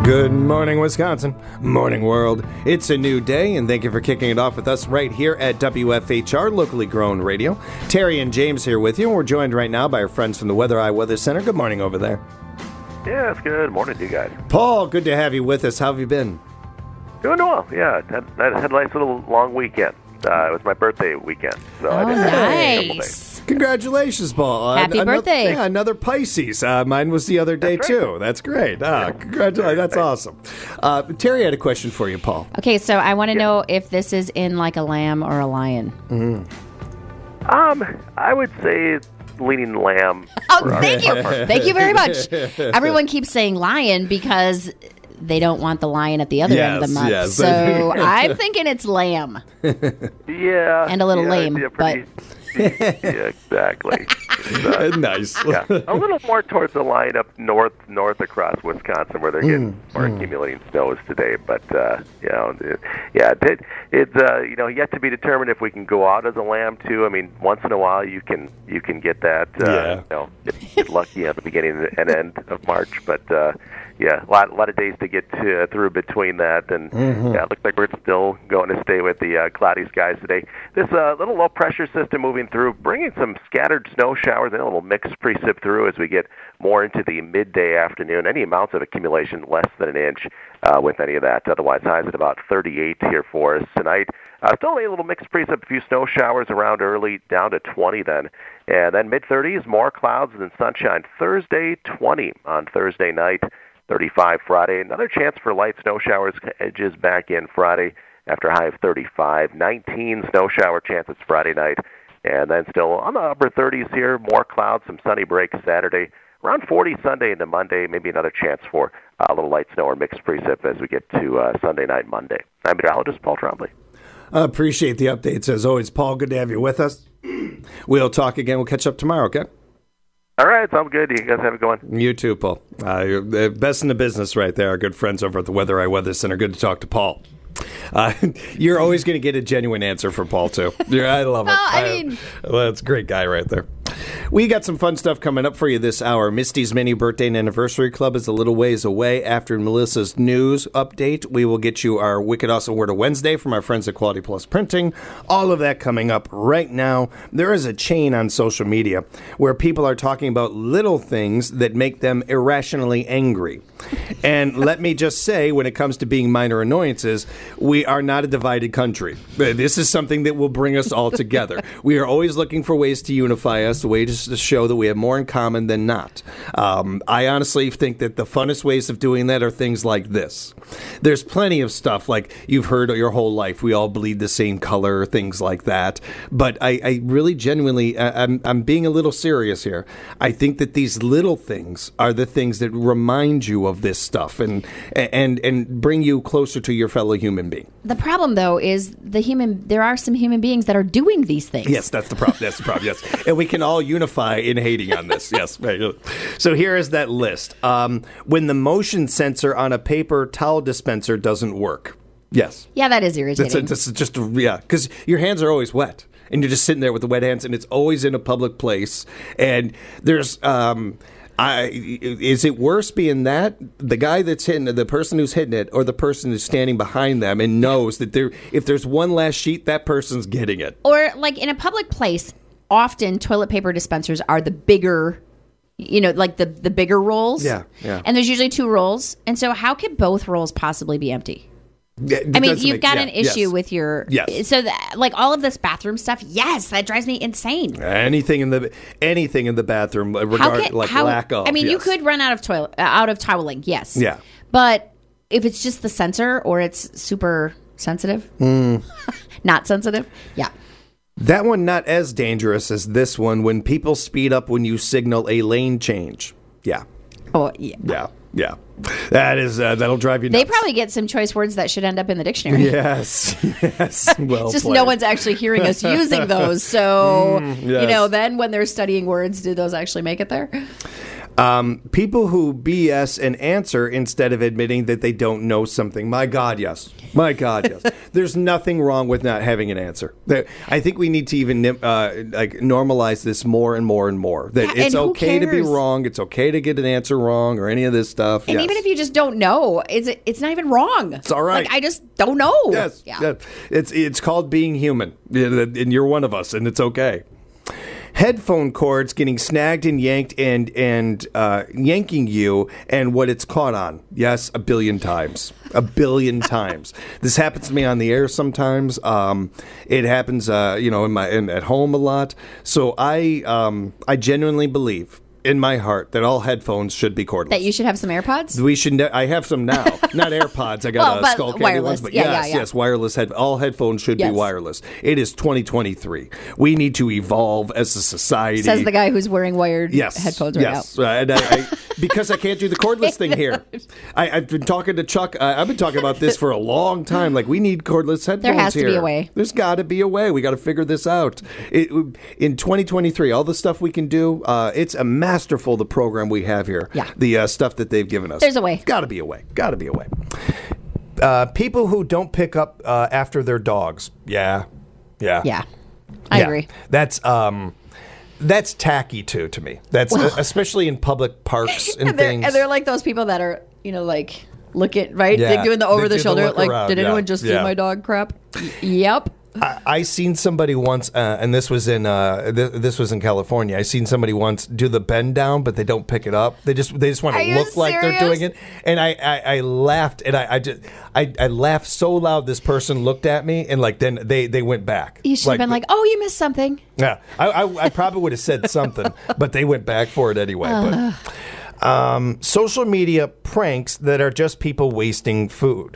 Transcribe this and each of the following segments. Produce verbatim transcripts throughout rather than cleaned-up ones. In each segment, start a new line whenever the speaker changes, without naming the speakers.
Good morning, Wisconsin. Morning, world. It's a new day, and thank you for kicking it off with us right here at W F H R, locally grown radio. Terry and James here with you, and we're joined right now by our friends from the Weather Eye Weather Center. Good morning over there.
Yeah, it's good. Morning to you guys.
Paul, good to have you with us. How have you been?
Doing well, yeah. Had, had a nice little long weekend. Uh, it was my birthday weekend. So
oh,
I did
nice.
Congratulations, Paul.
Happy
uh,
birthday.
Another, yeah, another Pisces. Uh, mine was the other day,
That's right.
too. That's great. Ah, congratulations. That's awesome. Uh, Terry had a question for you, Paul.
Okay, so I want to
Yeah.
know if this is in like a lamb or a lion.
Um, I would say leaning lamb.
Oh,
for our-
thank you.
our part.
Thank you very much. Everyone keeps saying lion because they don't want the lion at the other end of the
Yes,
month.
yes.
So I'm thinking it's lamb.
Yeah.
And a little
yeah,
lame,
yeah, pretty, yeah, exactly. It's, uh,
Nice.
yeah, a little more towards the line up north, north across Wisconsin, where they're getting more accumulating snows today. But uh, you know, it, yeah, it, it's uh, you know yet to be determined if we can go out as a lamb too. I mean, once in a while you can you can get that. Uh,
Yeah.
You know, get, get lucky at the beginning and end of March, but. Uh, Yeah, a lot, a lot of days to get to, uh, through between that, and yeah, it looks like we're still going to stay with the uh, cloudy skies today. This uh, little low-pressure system moving through, bringing some scattered snow showers and a little mixed precip through as we get more into the midday afternoon. Any amounts of accumulation less than an inch uh, with any of that. Otherwise, highs at about thirty-eight here for us tonight. Uh, still a little mixed precip, a few snow showers around early, down to twenty then. And then mid-thirties, more clouds than sunshine. Thursday, twenty on Thursday night. thirty-five Friday. Another chance for light snow showers edges back in Friday after a high of thirty-five. nineteen snow shower chances Friday night. And then still on the upper thirties here, more clouds, some sunny breaks Saturday. Around forty Sunday into Monday, maybe another chance for uh, a little light snow or mixed precip as we get to uh, Sunday night, Monday. I'm meteorologist Paul Trombley.
I appreciate the updates as always, Paul. Good to have you with us. We'll talk again. We'll catch up tomorrow, okay?
All right, sounds good. You guys have it going.
You too, Paul. Uh, you're the best in the business right there. Our good friends over at the Weather Eye Weather Center. Good to talk to Paul. Uh, you're always going to get a genuine answer from Paul, too. You're, I love it.
Well, I mean-
well, that's a great guy right there. We got some fun stuff coming up for you this hour. Misty's Mini Birthday and Anniversary Club is a little ways away. After Melissa's news update, we will get you our Wicked Awesome Word of Wednesday from our friends at Quality Plus Printing. All of that coming up right now. There is a chain on social media where people are talking about little things that make them irrationally angry. And let me just say, when it comes to being minor annoyances, we are not a divided country. This is something that will bring us all together. We are always looking for ways to unify us, ways to show that we have more in common than not. Um, I honestly think that the funnest ways of doing that are things like this. There's plenty of stuff like you've heard your whole life. We all bleed the same color, things like that. But I, I really genuinely, I, I'm, I'm being a little serious here. I think that these little things are the things that remind you of this stuff and and and bring you closer to your fellow human being.
The problem, though, is the human. There are some human beings that are doing these things.
Yes, that's the problem. That's the problem. Yes, and we can all unify in hating on this. Yes. So here is that list. Um, when the motion sensor on a paper towel dispenser doesn't work. Yes.
Yeah, that is irritating.
This is just yeah, because your hands are always wet, and you're just sitting there with the wet hands, and it's always in a public place, and there's. Um, I, is it worse being that the guy that's hitting it, the person who's hitting it, or the person who's standing behind them and knows that there, if there's one last sheet, that person's getting it?
Or like in a public place, often toilet paper dispensers are the bigger, you know, like the, the bigger rolls.
Yeah, yeah.
And there's usually two rolls. And so how could both rolls possibly be empty?
It
I mean,
doesn't
you've
make-
got
yeah,
an issue
yes.
with your...
Yes.
So, that, like, all of this bathroom stuff, yes, that drives me insane.
anything in the anything in the bathroom,
How
regard
can,
like
how,
lack of.
I mean, you
yes.
could run out of toilet, uh, out of toweling, yes.
Yeah.
But if it's just the sensor or it's super sensitive, not sensitive, yeah.
That one not as dangerous as this one. When people speed up when you signal a lane change. Yeah.
Oh, yeah.
Yeah. Yeah. That is uh, that'll drive you nuts.
They probably get some choice words that should end up in the dictionary.
Yes. Yes. Well
It's just
played.
no one's actually hearing us using those. So,
yes.
you know, then when they're studying words, do those actually make it there?
Um, people who B S and answer instead of admitting that they don't know something. My God, yes. My God, yes. There's nothing wrong with not having an answer. There- I think we need to even uh, like normalize this more and more and more. That
Yeah,
it's
and who
okay to be
cares?
wrong. It's okay to get an answer wrong or any of this stuff.
And
Yes.
even if you just don't know, it's it's not even wrong. It's
all right.
Like, I just don't know.
Yes,
Yeah.
yeah. It's it's called being human, and you're one of us, and it's okay. Headphone cords getting snagged and yanked and and uh, yanking you, and what it's caught on. Yes, a billion times, a billion times. This happens to me on the air sometimes. Um, it happens, uh, you know, in my in, at home a lot. So I um, I genuinely believe in my heart that all headphones should be cordless.
That you should have some AirPods?
We should. Ne- I have some now, not AirPods. I got
Well,
uh,
but
skull candy
wireless.
ones, but
Yeah,
yes,
yeah, yeah.
yes, wireless head. All headphones should
Yes.
be wireless. It is twenty twenty-three. We need to evolve as a society.
Says the guy who's wearing wired
Yes,
headphones right
yes. Uh, and I, I, because I can't do the cordless thing here. I, I've been talking to Chuck. Uh, I've been talking about this for a long time. Like, we need cordless headphones.
There has to
here.
be a way.
There's got to be a way. We got to figure this out. It, in twenty twenty-three, all the stuff we can do. Uh, it's a masterful the program we have here.
Yeah.
The uh, stuff that they've given us.
There's a way.
Got to be a way. Got to be a way. Uh, people who don't pick up uh, after their dogs. Yeah. Yeah.
Yeah. I
Yeah.
agree.
That's um, that's tacky too to me. That's uh, especially in public parks and,
And they're,
things.
and they're like those people that are, you know, like, look at, right?
Yeah.
They're doing the
They
over
do
the
the
shoulder.
look
Like,
around,
did anyone
yeah.
just
Yeah.
see my dog crap? Y- yep.
I, I seen somebody once, uh, and this was in uh, th- this was in California. I seen somebody once do the bend down, but they don't pick it up. They just they just want
Are
to
you
look like they're
serious?
doing it. And I, I, I laughed, and I, I just I, I laughed so loud. This person looked at me, and like then they, they went back.
You should have been like, oh, you missed something.
Yeah, I, I, I probably would have said something, but they went back for it anyway. But um, social media pranks that are just people wasting food.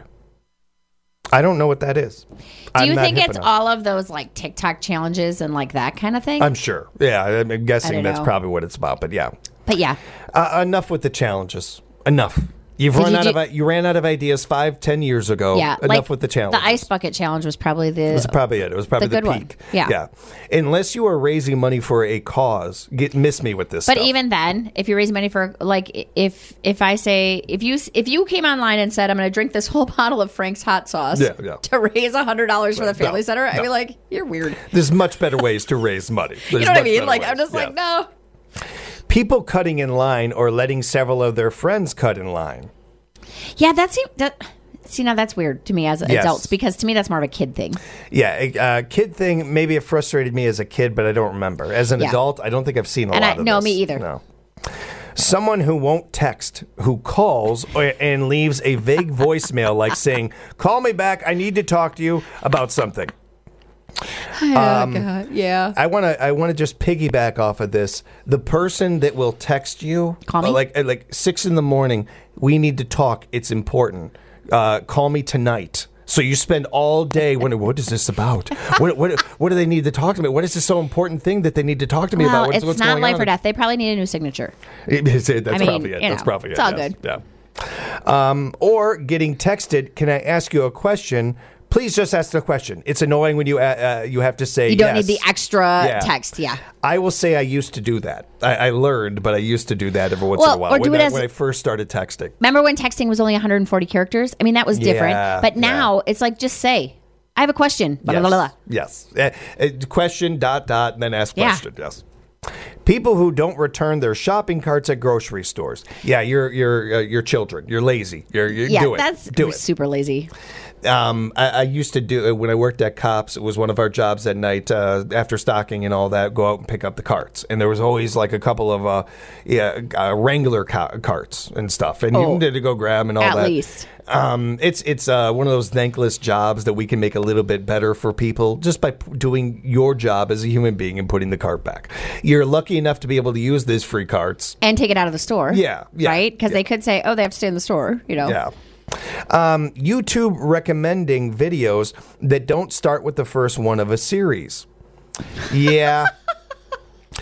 I don't know what that is.
Do you think it's all of those like TikTok challenges and like that kind of thing?
I'm sure. Yeah, I'm
I
guessing
don't
that's
know.
probably what it's about. But yeah,
but yeah,
uh, enough with the challenges. Enough. You've
Did
run
you
out
do-
of i- you ran out of ideas five, ten years ago.
yeah.
Enough
like
with the challenges.
The ice bucket challenge was probably the.
It was probably it. It was probably
the
the,
good one.
peak.
Yeah.
Yeah. Unless you are raising money for a cause, get miss me with this.
But
stuff.
even then, if you're raising money for like, if if I say if you if you came online and said I'm going to drink this whole bottle of Frank's hot sauce
Yeah, yeah.
to raise a hundred dollars for the
Right.
family
No,
center, I'd
no.
be like, you're weird.
there's much better ways to raise money.
You
There's
know what I
much
mean?
better
Like
ways.
I'm just
Yeah.
like, no.
People cutting in line or letting several of their friends cut in line.
Yeah, that seems that. See, now that's weird to me as
Yes.
adults because to me that's more of a kid thing.
Yeah, a uh, kid thing. Maybe it frustrated me as a kid, but I don't remember. As an
Yeah.
adult, I don't think I've seen a
And
lot
I-
of
no,
this.
me either.
No. Someone who won't text, who calls or, and leaves a vague voicemail like saying, "Call me back. I need to talk to you about something."
Oh, God. Yeah.
I want to. I want to just piggyback off of this. The person that will text you,
Call me?
uh, like at like six in the morning. We need to talk. It's important. Uh, call me tonight. So you spend all day wondering, what is this about? What, what what do they need to talk to me? What is this so important thing that they need to talk to me
Well,
about? What's,
it's
what's
not
going
life
on?
or death. They probably need a new signature.
It- it's- it- that's
I mean,
probably it.
you
That's
know,
probably
it's
it.
all
yes.
good.
Yeah. Um, or getting texted. Can I ask you a question? Please just ask the question. It's annoying when you uh, uh, you have to say
You don't
yes.
need the extra
Yeah.
text. Yeah.
I will say I used to do that. I, I learned, but I used to do that every once
Well,
in a while
or do
when,
it
I,
as-
when I first started texting.
Remember when texting was only one hundred forty characters? I mean, that was different.
Yeah,
but now it's like just say, "I have a question." Blah,
Yes.
blah, blah, blah.
Yes. Uh, uh, question, dot, dot, and then ask
Yeah.
question. Yes. People who don't return their shopping carts at grocery stores. Yeah, you're you're uh, you're children. You're lazy. You're, you're
Yeah,
do it.
that's
do it.
super lazy.
Um, I, I used to do it when I worked at Cops. It was one of our jobs at night uh, after stocking and all that. Go out and pick up the carts, and there was always like a couple of uh, yeah uh, Wrangler ca- carts and stuff, and
Oh.
you needed to go grab 'em and all
At
that.
least.
Um, it's it's uh, one of those thankless jobs that we can make a little bit better for people just by p- doing your job as a human being and putting the cart back. You're lucky enough to be able to use these free carts.
And take it out of the store.
Yeah, yeah,
Right? Because
yeah.
they could say, oh, they have to stay in the store, you know?
Yeah. Um, YouTube recommending videos that don't start with the first one of a series. Yeah.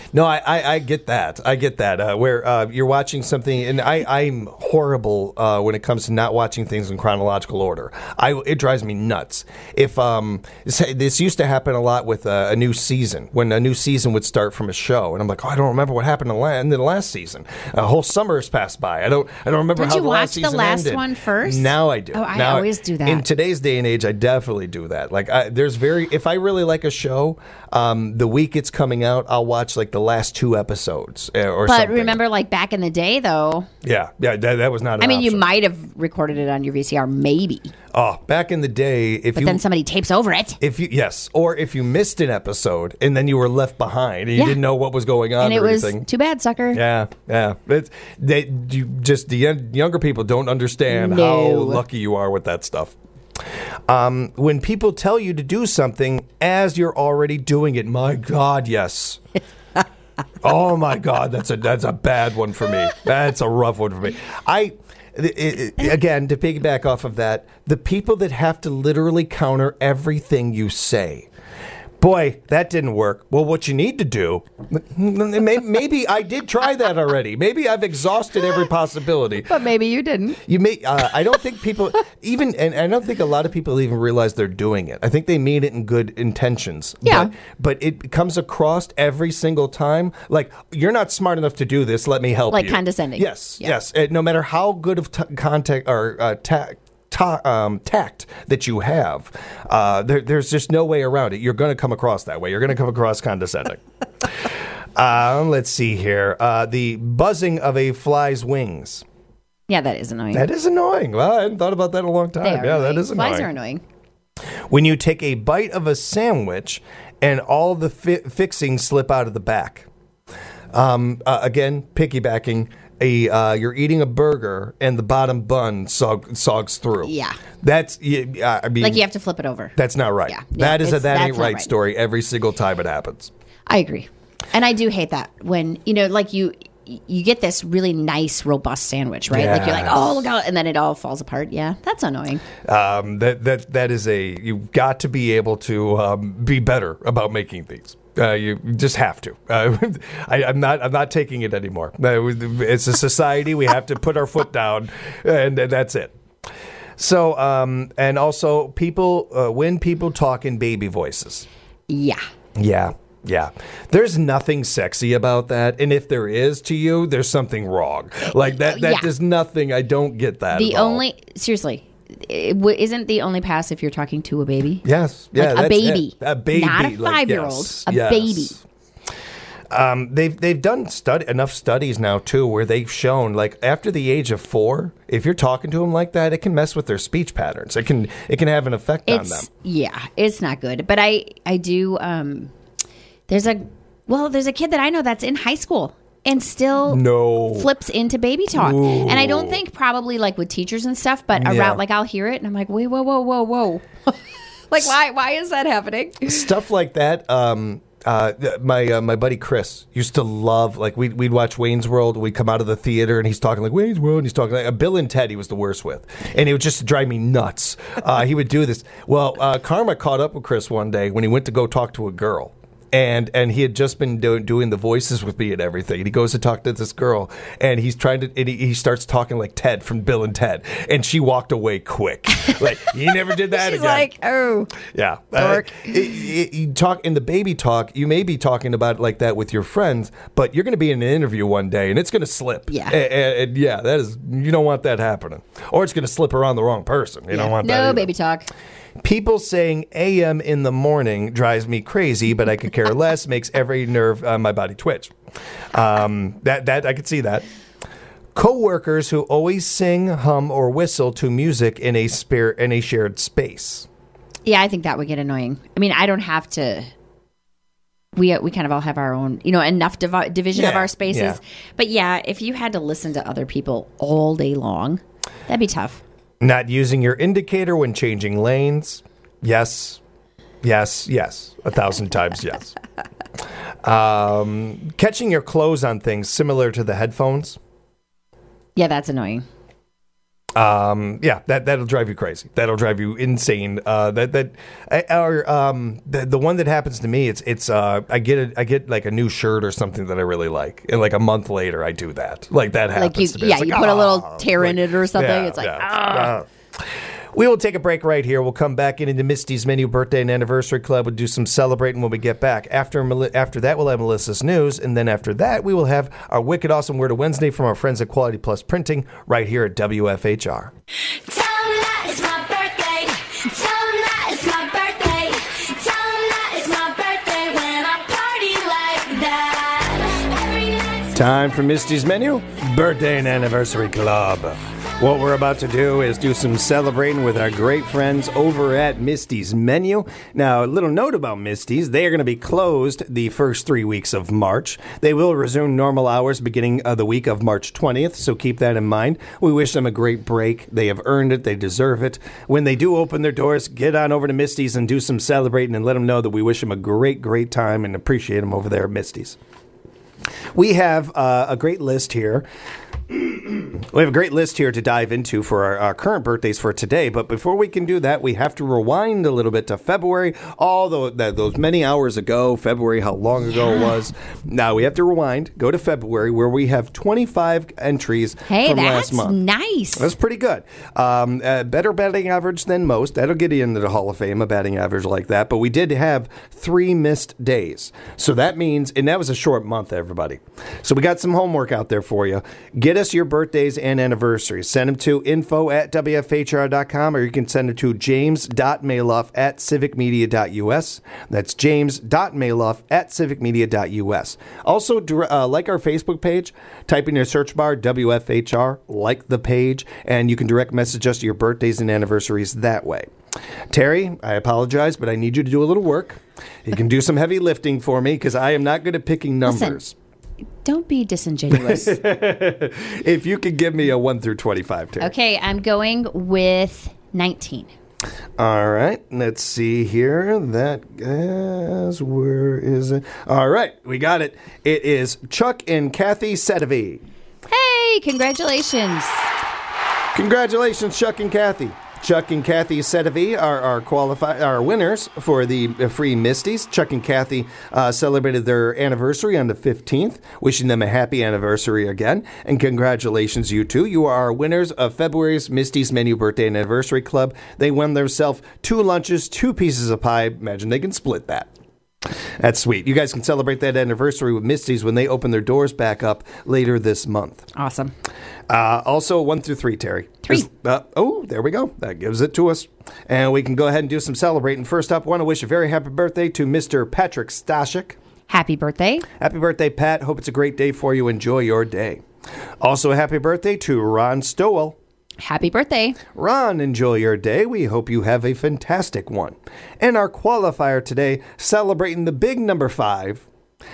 No, I, I, I get that. I get that. Uh, where uh, you're watching something, and I, I'm horrible uh, when it comes to not watching things in chronological order. I, it drives me nuts. If um, this, this used to happen a lot with uh, a new season, when a new season would start from a show, and I'm like, oh, I don't remember what happened in the, la- in the last season. A whole summer has passed by. I don't. I don't remember
Did
how
you
the
watch
last season
the last
ended.
one first?
Now I do.
Oh, I
now,
always do that.
In today's day and age, I definitely do that. Like, I, there's very. If I really like a show, um, the week it's coming out, I'll watch like the last two episodes uh, or
But
something.
remember, like back in the day, though.
Yeah, yeah, that, that was not. An
I mean, you
option.
might have recorded it on your V C R, maybe.
Oh, back in the day, if
But
you
then somebody tapes over it.
if you yes, or if you missed an episode and then you were left behind and you
Yeah.
didn't know what was going on
And it
or
was
anything.
too bad, sucker.
Yeah, yeah. It's, they, you just the young- younger people don't understand
No.
how lucky you are with that stuff. Um, when people tell you to do something as you're already doing it, my God, yes. Oh my God, that's a that's a bad one for me. That's a rough one for me. I. It, it, again, to piggyback off of that, the people that have to literally counter everything you say. Boy, that didn't work. Well, what you need to do, maybe I did try that already. Maybe I've exhausted every possibility.
But maybe you didn't.
You may. Uh, I don't think people even, and I don't think a lot of people even realize they're doing it. I think they mean it in good intentions.
Yeah.
But, but it comes across every single time like you're not smart enough to do this. Let me help
Like
you.
condescending.
Yes.
Yeah.
Yes. Uh, no matter how good of t- contact or uh, tact. Ta- um, tact that you have, uh, there, there's just no way around it. You're going to come across that way. You're going to come across condescending. um, let's see here. Uh, the buzzing of a fly's wings.
Yeah, that is annoying.
That is annoying. Well, I hadn't thought about that in a long time.
They
Yeah,
are annoying.
that is annoying.
Flies are annoying.
When you take a bite of a sandwich and all the fi- fixings slip out of the back. Um, uh, again, piggybacking. A uh, you're eating a burger and the bottom bun sog, sogs through.
Yeah.
That's yeah, I mean
Like you have to flip it over.
that's not right.
Yeah.
That
Yeah,
is a
it's-
that
that's
ain't
not
right,
right.
story every single time it happens.
I agree. And I do hate that when, you know, like you you get this really nice, robust sandwich, right? Like you're like,
Yes.
oh, look out, and then it all falls apart. Yeah, that's annoying.
Um, that that that is a you've got to be able to um, be better about making these. Uh, you just have to. Uh, I, I'm not. I'm not taking it anymore. Uh, it's a society. We have to put our foot down, and, and that's it. So, um, and also, people uh, when people talk in baby voices.
Yeah.
Yeah, yeah. There's nothing sexy about that, and if there is to you, there's something wrong. Like that. That
Yeah.
is nothing. I don't get that.
The
at all.
only, seriously, it w- isn't the only pass if you're talking to a baby?
Yes, yeah,
Like a
that's
baby.
it. A baby,
Not a
like,
five-year-old,
yes,
a
yes.
baby.
Um, they've they've done study enough studies now too, where they've shown like after the age of four, if you're talking to them like that, it can mess with their speech patterns. It can it can have an effect on them.
It's, yeah, it's not good. But I, I do, um, there's a, well, there's a kid that I know that's in high school and still
No.
flips into baby talk.
Ooh.
And I don't think probably like with teachers and stuff, but
Yeah.
around, like I'll hear it and I'm like, wait, whoa, whoa, whoa, whoa. Like, why, why is that happening?
Stuff like that. Um, uh, my uh, my buddy Chris used to love like we'd we'd watch Wayne's World. We'd come out of the theater and he's talking like Wayne's World. And he's talking like uh, Bill and Ted. He was the worst with, and it would just drive me nuts. Uh, he would do this. Well, uh, Karma caught up with Chris one day when he went to go talk to a girl. And and he had just been do, doing the voices with me and everything. And he goes to talk to this girl, and he's trying to. And he, he starts talking like Ted from Bill and Ted, and she walked away quick. Like you never did that
She's
again.
like, oh.
Yeah.
Dork.
Uh, it- it- you talk in the baby talk, you may be talking about it like that with your friends, but you're going to be in an interview one day and it's going to slip.
Yeah.
And, and- and yeah, that is, you don't want that happening. Or it's going to slip around the wrong person. You don't want that.
No
either.
baby talk.
People saying A M in the morning drives me crazy, but I could care less, makes every nerve on my body twitch. Um, that, that, I could see that. Co-workers who always sing, hum, or whistle to music in a spare, in a shared space.
Yeah, I think that would get annoying. I mean, I don't have to. We we kind of all have our own, you know, enough divi- division of
Yeah,
our spaces.
yeah.
But yeah, if you had to listen to other people all day long, that'd be tough.
Not using your indicator when changing lanes. Yes. Yes. Yes. A thousand times yes. Um, catching your clothes on things similar to the headphones.
Yeah, that's annoying.
Um, yeah, that that'll drive you crazy. That'll drive you insane. Uh, that that or um, the the one that happens to me, it's it's uh, I get a, I get like a new shirt or something that I really like, and like a month later, I do that. Like that happens.
Like you,
to me.
yeah,
It's
you
like,
put a little
"Ah,"
tear in
like,
it or something.
yeah,
it's like,
yeah.
ah.
Uh, We will take a break right here. We'll come back in into Misty's Menu Birthday and Anniversary Club. We'll do some celebrating when we get back. After after that, we'll have Melissa's news. And then after that, we will have our Wicked Awesome Word of Wednesday from our friends at Quality Plus Printing right here at W F H R.
Tell 'em that it's my birthday. Tell 'em that it's my birthday. Tell 'em that it's my birthday when I party like that. Every night's
Time for Misty's Menu Birthday and Anniversary Club. What we're about to do is do some celebrating with our great friends over at Misty's Menu. Now, a little note about Misty's. They are going to be closed the first three weeks of March. They will resume normal hours beginning of the week of March twentieth, so keep that in mind. We wish them a great break. They have earned it. They deserve it. When they do open their doors, get on over to Misty's and do some celebrating and let them know that we wish them a great, great time and appreciate them over there at Misty's. We have uh, a great list here. We have a great list here to dive into for our, our current birthdays for today, but before we can do that, we have to rewind a little bit to February, all the, the, those many hours ago, February, how long ago it was. Now we have to rewind, go to February, where we have twenty-five entries
Hey,
from
that's
last month.
nice.
That's pretty good. Um, uh, better batting average than most. That'll get you into the Hall of Fame, a batting average like that. But we did have three missed days. So that means, and that was a short month, everybody. So we got some homework out there for you. Get us your birthdays and anniversaries. Send them to info at W F H R dot com, or you can send them to james dot maloff at civic media dot U S. That's james dot maloff at civic media dot U S. Also, uh, like our Facebook page, type in your search bar W F H R, like the page, and you can direct message us your birthdays and anniversaries that way. Terry, I apologize, but I need you to do a little work. You can do some heavy lifting for me because I am not good at picking numbers.
Listen, don't be disingenuous.
If you could give me a one through twenty-five, Terry.
Okay, I'm going with nineteen.
All right, let's see here. That is, where is it? All right, we got it. It is Chuck and Kathy Sedevy.
Hey, congratulations.
Congratulations, Chuck and Kathy. Chuck and Kathy Sedevy are our qualifi- our winners for the free Misties. Chuck and Kathy uh, celebrated their anniversary on the fifteenth. Wishing them a happy anniversary again. And congratulations, you two. You are our winners of February's Misty's Menu Birthday and Anniversary Club. They won themselves two lunches, two pieces of pie. Imagine they can split that. That's sweet. You guys can celebrate that anniversary with Misty's when they open their doors back up later this month.
Awesome.
Uh, also, one through three, Terry.
Three.
Uh, oh, there we go. That gives it to us. And we can go ahead and do some celebrating. First up, I want to wish a very happy birthday to Mister Patrick Stashik.
Happy birthday.
Happy birthday, Pat. Hope it's a great day for you. Enjoy your day. Also, a happy birthday to Ron Stowell.
Happy birthday.
Ron, enjoy your day. We hope you have a fantastic one. And our qualifier today, celebrating the big number five,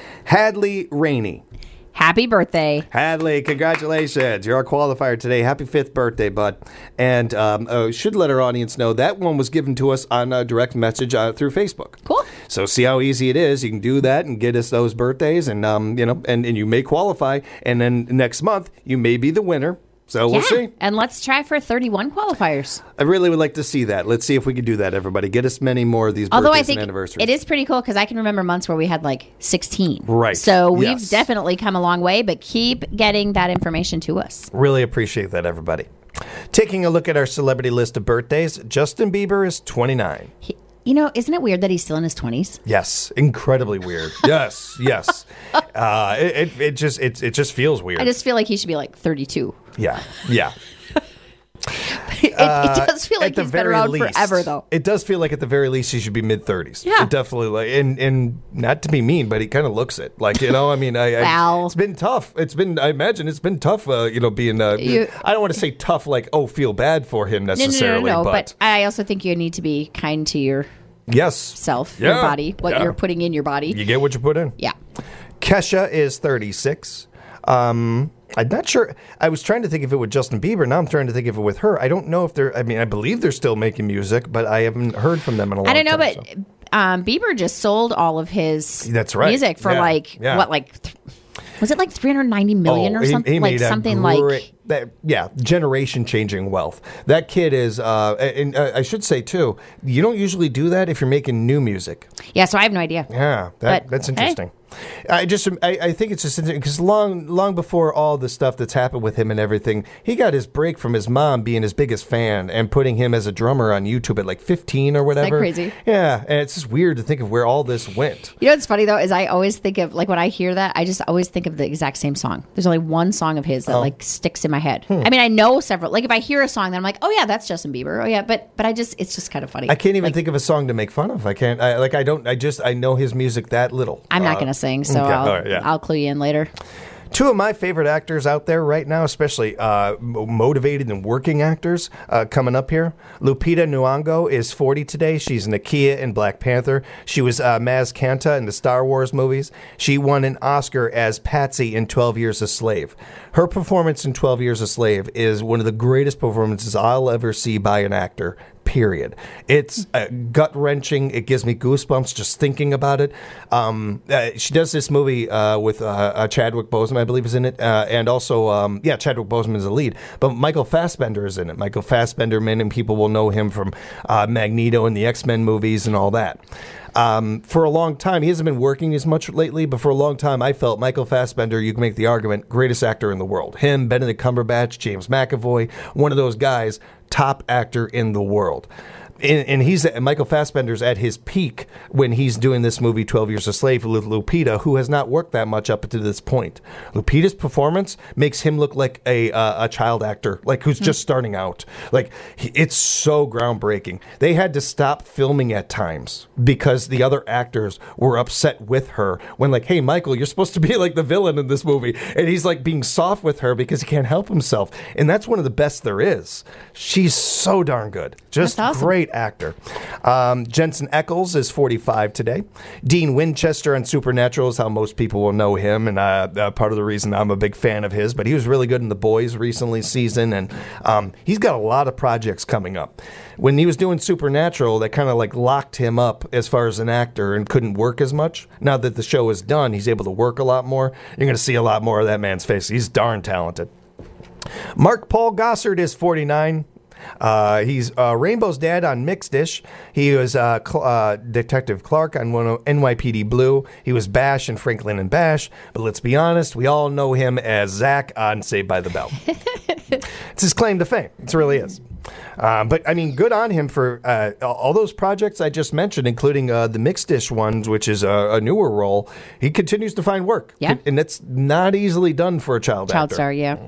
Hadley Rainey.
Happy birthday.
Hadley, congratulations. You're our qualifier today. Happy fifth birthday, bud. And um, uh, should let our audience know that one was given to us on a direct message uh, through Facebook.
Cool.
So see how easy it is. You can do that and get us those birthdays, and um, you know, and, and you may qualify. And then next month, you may be the winner. So we'll
yeah.
see.
And let's try for thirty-one qualifiers.
I really would like to see that. Let's see if we can do that, everybody. Get us many more of these
Although
birthdays
I think
and anniversaries.
it is pretty cool because I can remember months where we had like sixteen.
Right.
So we've
Yes.
definitely come a long way, but keep getting that information to us.
Really appreciate that, everybody. Taking a look at our celebrity list of birthdays, Justin Bieber is twenty-nine.
He, you know, isn't it weird that he's still in his twenties?
Yes, incredibly weird. Yes, yes. Uh, it, it it just it it just feels weird.
I just feel like he should be like thirty-two.
yeah, yeah.
It, it does feel
At
like
the
he's been
very
around
least,
forever, though.
It does feel like at the very least he should be mid thirties.
Yeah.
It definitely like and and not to be mean, but he kind of looks it. Like, you know, I mean, I, I
Wow.
it's been tough. It's been I imagine it's been tough. Uh, you know, being uh,
You-
I don't want to say tough like oh feel bad for him
No, no, no,
necessarily,
no, no.
but,
But I also think you need to be kind to yourself,
yes,
your
Yeah,
body, what
yeah.
you're putting in your body.
You get what you put in.
Yeah.
Kesha is thirty-six. Um, I'm not sure. I was trying to think if it was Justin Bieber. Now I'm trying to think if it with her. I don't know if they're. I mean, I believe they're still making music, but I haven't heard from them in a long
I don't
time.
know, but
so.
um, Bieber just sold all of his
That's right.
music for
Yeah,
like,
yeah.
what, like, th- was it like three hundred ninety million
Oh,
or
he-
something?
he
like
made a
something
great,
like.
that, yeah, generation-changing wealth. That kid is, uh, and uh, I should say, too, you don't usually do that if you're making new music.
Yeah, so I have no idea.
Yeah, that,
But,
that's
hey.
interesting. I just, I, I think it's just interesting because long, long before all the stuff that's happened with him and everything, he got his break from his mom being his biggest fan and putting him as a drummer on YouTube at like fifteen or whatever.
crazy?
Yeah, and it's just weird to think of where all this went.
You know what's funny though is I always think of like when I hear that I just always think of the exact same song. There's only one song of his that
Oh.
like sticks in my head. I mean I know several. Like if I hear a song, then I'm like, oh yeah, that's Justin Bieber. Oh yeah, but but I just it's just kind of funny.
I can't even
Like,
think of a song to make fun of. I can't. I, like I don't. I just I know his music that little.
I'm not
Uh,
gonna sing, so
okay,
I'll,
all right, yeah.
I'll clue you in later.
Two of my favorite actors out there right now, especially uh, mo- motivated and working actors, uh, coming up here. Lupita Nyong'o is forty today. She's Nakia in Black Panther. She was uh, Maz Kanata in the Star Wars movies. She won an Oscar as Patsy in twelve Years a Slave. Her performance in twelve Years a Slave is one of the greatest performances I'll ever see by an actor. Period. It's uh, gut wrenching. It gives me goosebumps just thinking about it. Um, uh, she does this movie uh, with uh, uh, Chadwick Boseman, I believe, is in it, uh, and also, um, yeah, Chadwick Boseman is the lead. But Michael Fassbender is in it. Michael Fassbender, many people will know him from uh, Magneto and the X-Men movies and all that. Um, for a long time, he hasn't been working as much lately, but for a long time, I felt Michael Fassbender, you can make the argument, greatest actor in the world. Him, Benedict Cumberbatch, James McAvoy, one of those guys, top actor in the world. And, and he's Michael Fassbender's at his peak when he's doing this movie twelve Years a Slave with Lupita, who has not worked that much up to this point. Lupita's performance makes him look like a uh, a child actor, like who's just starting out. Like he, it's so groundbreaking. They had to stop filming at times because the other actors were upset with her when, like, hey, Michael, you're supposed to be like the villain in this movie, and he's like being soft with her because he can't help himself. And that's one of the best there is. She's so darn good, just
That's awesome.
great actor. Um, Jensen Ackles is forty-five today. Dean Winchester on Supernatural is how most people will know him, and uh, uh, part of the reason I'm a big fan of his. But he was really good in The Boys recently season, and um, he's got a lot of projects coming up. When he was doing Supernatural, that kind of like locked him up as far as an actor and couldn't work as much. Now that the show is done, he's able to work a lot more. You're going to see a lot more of that man's face. He's darn talented. Mark Paul Gossard is forty-nine. Uh, he's uh, Rainbow's dad on Mixed-ish. He was uh, Cl- uh, Detective Clark on one of N Y P D Blue. He was Bash in Franklin and Bash. But let's be honest, we all know him as Zach on Saved by the Bell. It's his claim to fame. It really is. Uh, but, I mean, good on him for uh, all those projects I just mentioned, including uh, the Mixed-ish ones, which is a, a newer role. He continues to find work.
Yeah.
And it's not easily done for a child,
Child
actor.
star, yeah.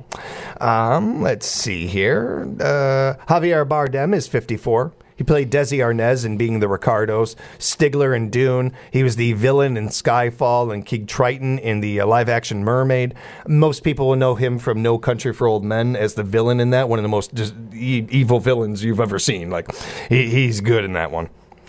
Um, let's see here. Uh, Javier Bardem is fifty-four. He played Desi Arnaz in Being the Ricardos, Stigler in Dune. He was the villain in Skyfall and King Triton in the uh, live-action Mermaid. Most people will know him from No Country for Old Men as the villain in that, one of the most just e- evil villains you've ever seen. Like, he, he's good in that one.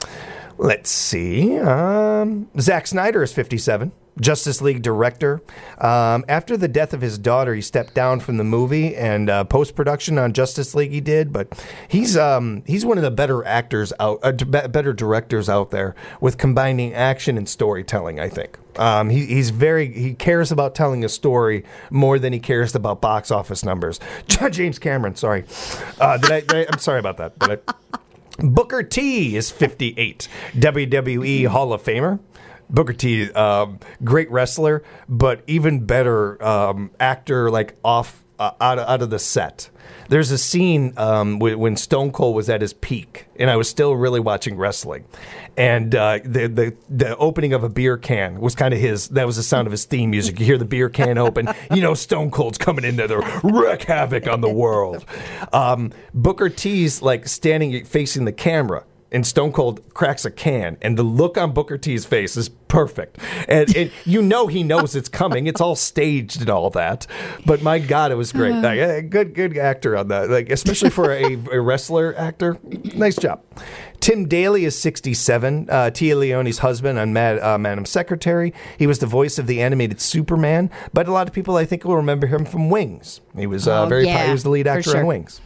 Let's see. Um, Zack Snyder is fifty-seven. Justice League director. Um, after the death of his daughter, he stepped down from the movie and uh, post-production on Justice League he did, but he's um, he's one of the better actors out, uh, d- better directors out there with combining action and storytelling, I think. Um, he, he's very, he cares about telling a story more than he cares about box office numbers. James Cameron, sorry. Uh, did I, did I, I'm sorry about that. Did I? Booker T is fifty-eight, W W E Hall of Famer. Booker T, um, great wrestler, but even better um, actor, like off uh, out of, out of the set. There's a scene um, w- when Stone Cold was at his peak, and I was still really watching wrestling. And uh, the, the the opening of a beer can was kind of his. That was the sound of his theme music. You hear the beer can open. You know Stone Cold's coming in there to wreak havoc on the world. Um, Booker T's like standing facing the camera. And Stone Cold cracks a can, and the look on Booker T's face is perfect. And it, you know he knows it's coming. It's all staged and all that. But my God, it was great. Like, uh, good, good actor on that. Like, especially for a, a wrestler actor. Nice job. Tim Daly is sixty-seven. Uh, Tia Leone's husband on Mad, uh, Madam Secretary. He was the voice of the animated Superman. But a lot of people, I think, will remember him from Wings. He was uh,
Oh,
very.
yeah,
He was the lead
for
actor
sure.
on Wings.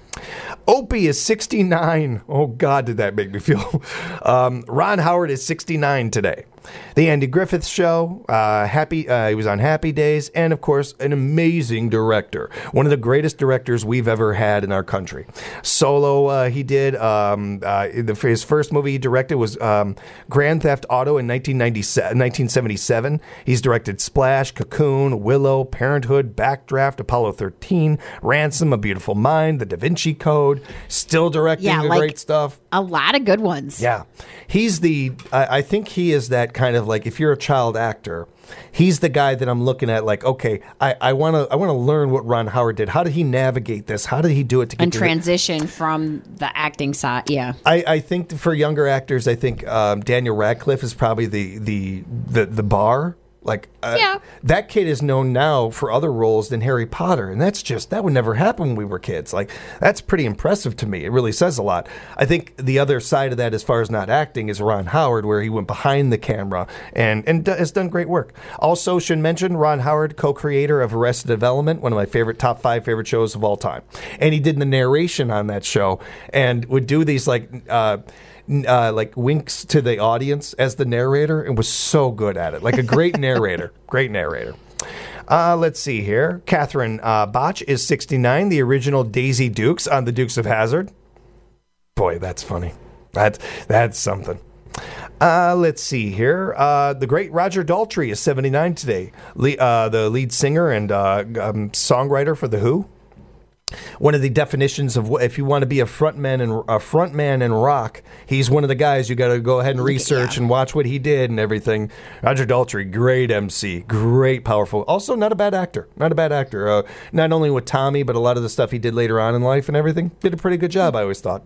Opie is sixty-nine. Oh, God, did that make me feel. Um, Ron Howard is sixty-nine today. The Andy Griffith Show, uh, Happy. Uh, he was on Happy Days, and of course, an amazing director. One of the greatest directors we've ever had in our country. Solo, uh, he did. Um, uh, the, his first movie he directed was um, Grand Theft Auto in nineteen seventy-seven. He's directed Splash, Cocoon, Willow, Parenthood, Backdraft, Apollo thirteen, Ransom, A Beautiful Mind, The Da Vinci Code. Still directing
Yeah,
the
like-
great stuff.
A lot of good ones.
Yeah. He's the, I, I think he is that kind of like, if you're a child actor, he's the guy that I'm looking at like, okay, I, I want to I want to learn what Ron Howard did. How did he navigate this? How did he do it to get
And
to
transition from the acting side. Yeah.
the, I, I think for younger actors, I think um, Daniel Radcliffe is probably the, the, the, the bar. Like, uh,
Yeah.
that kid is known now for other roles than Harry Potter. And that's just, that would never happen when we were kids. Like, that's pretty impressive to me. It really says a lot. I think the other side of that, as far as not acting, is Ron Howard, where he went behind the camera and, and d- has done great work. Also, should mention Ron Howard, co-creator of Arrested Development, one of my favorite, top five favorite shows of all time. And he did the narration on that show and would do these, like, uh, Uh, like winks to the audience as the narrator, and was so good at it. Like a great narrator. Great narrator. Uh, let's see here. Catherine uh, Botch is sixty-nine, the original Daisy Dukes on the Dukes of Hazzard. Boy, that's funny. That's, that's something. Uh, let's see here. Uh, the great Roger Daltrey is seventy-nine today. Le- uh, the lead singer and uh, um, songwriter for The Who. One of the definitions of what, if you want to be a frontman and a frontman in rock, he's one of the guys you got to go ahead and research
yeah.
and watch what he did and everything. Roger Daltrey, great M C, great, powerful. Also, not a bad actor. Not a bad actor. Uh, not only with Tommy, but a lot of the stuff he did later on in life and everything. Did a pretty good job, I always thought.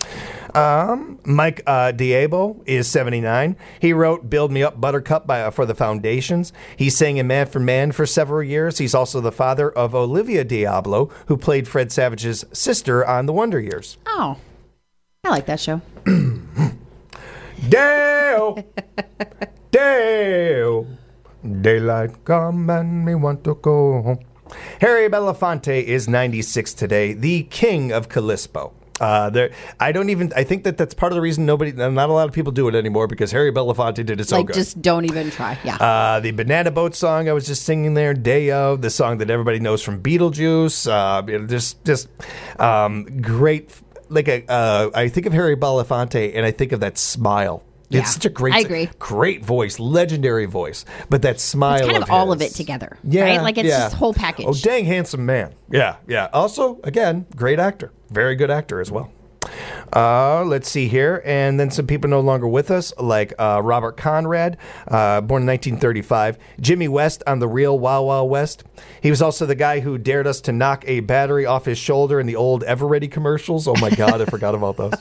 Um, Mike uh, Diabo is seventy-nine. He wrote "Build Me Up, Buttercup" by, uh, for the Foundations. He sang in Man for Man for several years. He's also the father of Olivia Diablo, who played Fred Savage's sister on The Wonder Years.
Oh. I like that show.
Dale! Dale! Daylight come and me want to go home. Harry Belafonte is ninety-six today, the king of Callisto. Uh, there, I don't even. I think that that's part of the reason nobody, not a lot of people do it anymore, because Harry Belafonte did it so
like,
good.
just don't even try. Yeah.
Uh, the Banana Boat song I was just singing there, Day of, the song that everybody knows from Beetlejuice. Uh, you know, just, just um, great. Like a, uh, I think of Harry Belafonte and I think of that smile.
Yeah,
It's such a great,
I agree.
great voice, legendary voice. But that smile,
It's kind of,
of
all of
his-
it together.
Yeah,
Right? Like, it's
yeah.
this whole package.
Oh, dang handsome man. Yeah, yeah. Also, again, great actor, very good actor as well. Uh, let's see here. And then some people no longer with us, like uh, Robert Conrad, uh, born in nineteen thirty-five. Jimmy West on The Real Wild Wild West. He was also the guy who dared us to knock a battery off his shoulder in the old Everready commercials. Oh, my God, I forgot about those.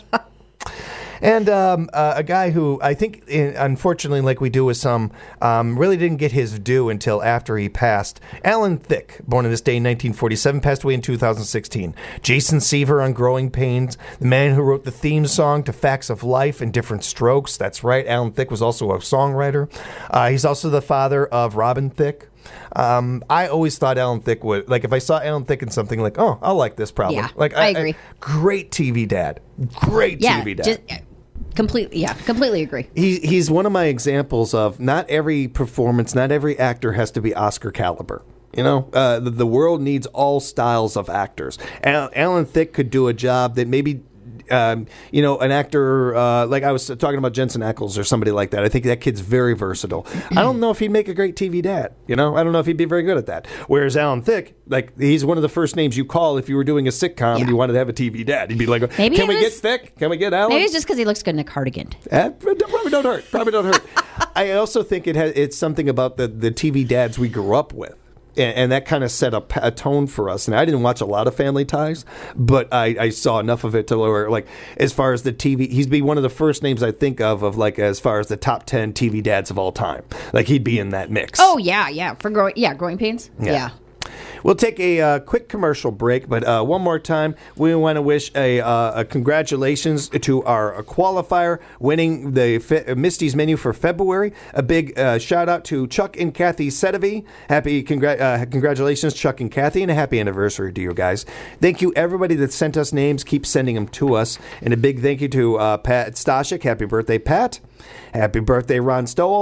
And um, uh, a guy who I think, in, unfortunately, like we do with some, um, really didn't get his due until after he passed. Alan Thicke, born on this day in nineteen forty-seven, passed away in two thousand sixteen. Jason Seaver on Growing Pains, the man who wrote the theme song to Facts of Life and Different Strokes. That's right, Alan Thicke was also a songwriter. Uh, he's also the father of Robin Thicke. Um, I always thought Alan Thicke would, like, if I saw Alan Thicke in something, like, oh, I'll like this probably.
Yeah,
like
I agree.
great T V dad. Great
yeah.
T V dad.
Just, completely. Yeah. Completely agree.
He, he's one of my examples of not every performance, not every actor has to be Oscar caliber. You know, uh, the, the world needs all styles of actors. Al, Alan Thicke could do a job that maybe, um, you know, an actor, uh, like I was talking about Jensen Ackles or somebody like that. I think that kid's very versatile. I don't know if he'd make a great T V dad. You know, I don't know if he'd be very good at that. Whereas Alan Thicke, like, he's one of the first names you call if you were doing a sitcom
Yeah.
and you wanted to have a T V dad. He'd be like,
Maybe
can
it
we
was-
get Thicke? Can we get Alan?
Maybe it's just because he looks good in a cardigan.
Eh, probably don't hurt. Probably don't hurt. I also think it has. It's something about the, the T V dads we grew up with, and, and that kind of set a, a tone for us. And I didn't watch a lot of Family Ties, but I, I saw enough of it to where, like, as far as the T V, he'd be one of the first names I think of of like as far as the top ten T V dads of all time. Like, he'd be in that mix.
Oh, yeah. Yeah. For growing, yeah. Growing pains.
Yeah.
Yeah.
We'll take a uh, quick commercial break, but uh, one more time, we want to wish a, uh, a congratulations to our qualifier winning the Fe- Misty's menu for February. A big uh, shout out to Chuck and Kathy Sedevy. Happy congr- uh, congratulations, Chuck and Kathy, and a happy anniversary to you guys. Thank you, everybody that sent us names. Keep sending them to us. And a big thank you to uh, Pat Stashik. Happy birthday, Pat. Happy birthday, Ron Stowell.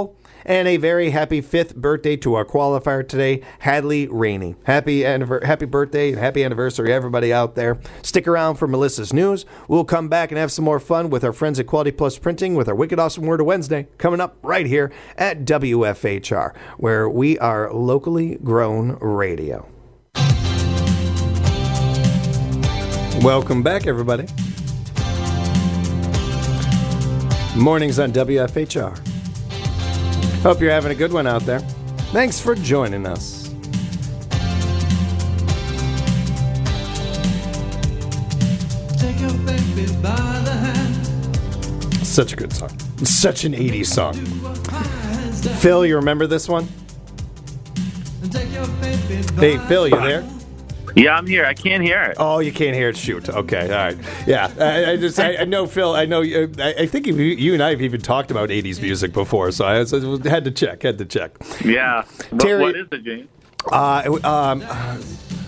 And a very happy fifth birthday to our qualifier today, Hadley Rainey. Happy anniver- happy birthday and happy anniversary, everybody out there. Stick around for Melissa's news. We'll come back and have some more fun with our friends at Quality Plus Printing with our Wicked Awesome Word of Wednesday coming up right here at W F H R, where we are locally grown radio. Welcome back, everybody. Mornings on W F H R. Hope you're having a good one out there. Thanks for joining us.
Take your baby by the hand.
Such a good song. Such an eighties song. Phil, you remember this one?
Take your baby by
Hey, Phil, you there?
Yeah, I'm here. I can't hear it.
Oh, you can't hear it. Shoot. Okay. All right. Yeah. I, I just, I, I know, Phil. I know. You, I, I think you, you and I have even talked about eighties music before, so I, so I had to check. Had to check.
Yeah. What,
Terry-
what is it, James?
Uh, it- um. uh,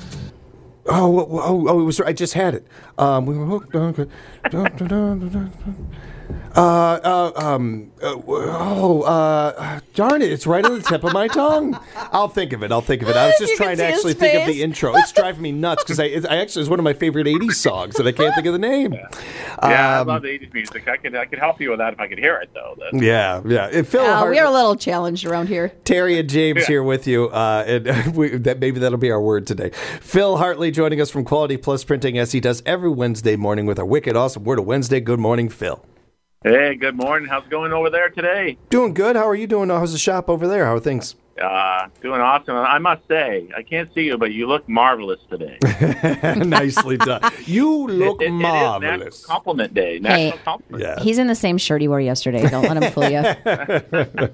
Oh, oh, oh! It was. I just had it. Um, we were hooked on. Dun, dun, dun, dun, dun. Uh, uh, um, uh, oh, uh, darn it! It's right on the tip of my tongue. I'll think of it. I'll think of it. I was just
You can
trying to
see his
actually think of
face.
the intro. It's driving me nuts because I, it, I actually is one of my favorite eighties songs, and I can't think of the name.
Yeah, I
Um,
love the eighties music. I could I could help you with that if I could hear it, though. That's,
Yeah, yeah. And Phil,
Uh,
Hart-
we are a little challenged around here.
Terry and James
Yeah.
here with you, uh, and we, that maybe that'll be our word today. Phil Hartley joining us from Quality Plus Printing, as he does every Wednesday morning with our Wicked Awesome Word of Wednesday. Good morning, Phil.
Hey, good morning. How's it going over there today?
Doing good. How are you doing? How's the shop over there? How are things?
Uh, doing awesome. I must say, I can't see you, but you look marvelous today.
Nicely done. You look
It- it- It is
marvelous.
National Compliment Day. National
Hey.
Compliment.
Yeah.
He's in the same shirt he wore yesterday. Don't let him fool you.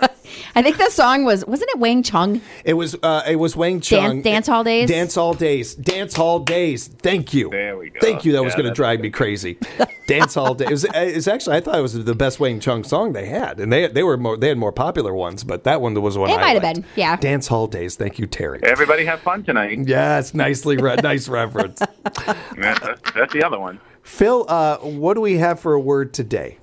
I think the song was, wasn't it Wang Chung?
It was uh, it was Wang Chung.
Dance- Dance Hall Days?
Dance Hall Days. Dance Hall Days. Thank you.
There we go.
Thank you. That was
Yeah,
going to
that's
drive
good.
me crazy. Dance Hall Days. It was, it's actually, I thought it was the best Wang Chung song they had, and they they were more they had more popular ones, but that one was one
It
I
might have
liked.
been, yeah.
Dance Hall Days. Thank you, Terry.
Everybody have fun tonight.
Yes, nicely re- nice reference.
Yeah, that's, that's the other one.
Phil, uh, what do we have for a word today?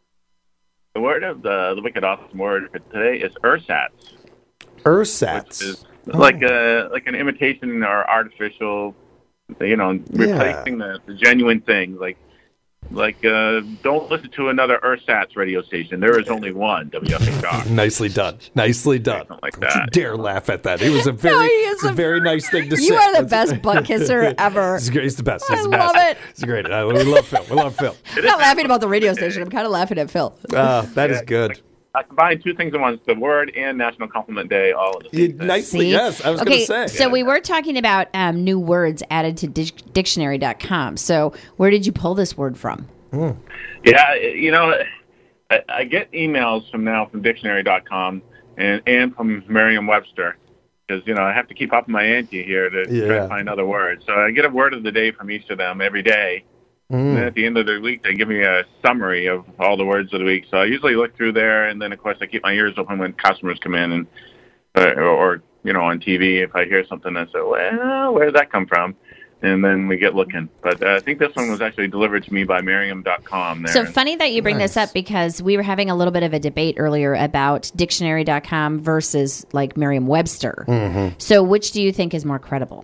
The word of the, the Wicked Awesome word for today is ersatz.
Ersatz.
Which is like a like an imitation or artificial, you know, replacing the, the genuine thing. Like like uh, don't listen to another ersatz radio station. There is only one W F H R.
Nicely done. Nicely done.
Something like
Don't you
that.
dare laugh at that. It was a very,
No, he is
it's a
a-
very nice thing to say.
You are the
That's-
best butt kisser ever.
He's, great. He's the best. He's
I
the
love
best.
it.
He's great. Uh, we love Phil. We love Phil.
I'm not laughing about the radio station. I'm kind of laughing at Phil.
Uh, that is
Yeah,
good.
I combined two things at once: the word and National Compliment Day, all in the
You,
same day.
nicely,
See?
yes. I was
okay,
going to say.
so we were talking about um, new words added to dic- dictionary dot com. So where did you pull this word from?
Yeah, you know, I, I get emails from now from dictionary dot com and, and from Merriam-Webster because, you know, I have to keep up my ante here to try
Yeah.
to find other words. So I get a word of the day from each of them every day. And then at the end of the week, they give me a summary of all the words of the week. So I usually look through there, and then, of course, I keep my ears open when customers come in and uh, or, you know, on T V if I hear something. I say, well, where did that come from? And then we get looking. But uh, I think this one was actually delivered to me by Merriam dot com there.
So funny that you bring this
Nice.
up because we were having a little bit of a debate earlier about dictionary dot com versus like Merriam-Webster.
Mm-hmm.
So which do you think is more credible?